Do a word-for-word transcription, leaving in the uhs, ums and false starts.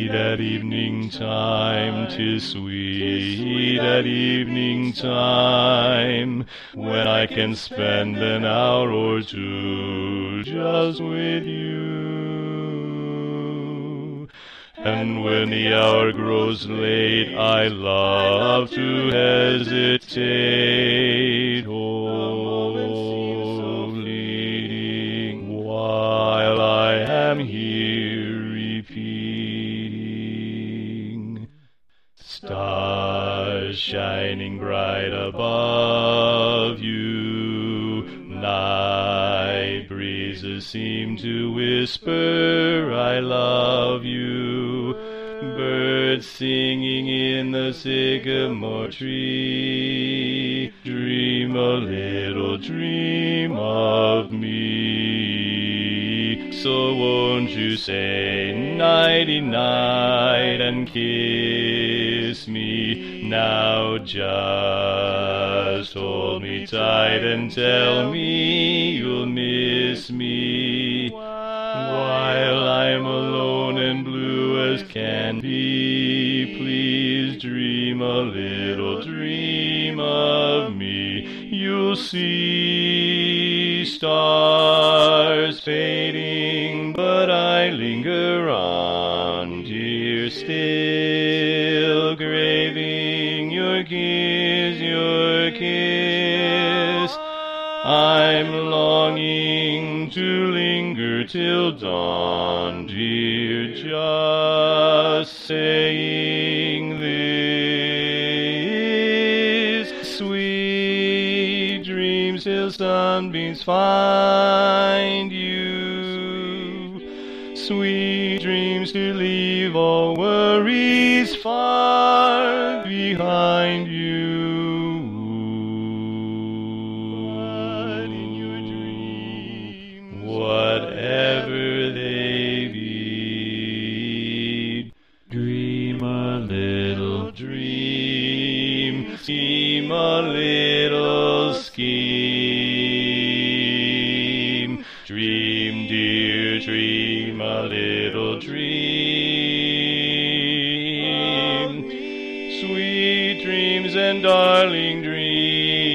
sweet at evening time, 'tis sweet at evening time, when I can spend an hour or two just with you. And when the hour grows late, I love to hesitate, oh, fleeting, while I am here repeating. Stars shining bright above you, night breezes seem to whisper, I love you. Birds singing in the sycamore tree, dream a little dream of me. So won't you say nighty-night and kiss me now? Just hold me tight and tell me you'll miss me while I'm alone and blue as can be. Please dream a little dream of me. You'll see stars fading, but I linger on, dear, still craving your kiss, your kiss. I'm longing to linger till dawn, dear, just saying this. Sweet dreams till sunbeams find you, sweet dreams to leave all worries far behind you. Whatever they be, dream a little dream, scheme a little scheme. Dream, dear, dream a little dream. Sweet dreams and darling dreams.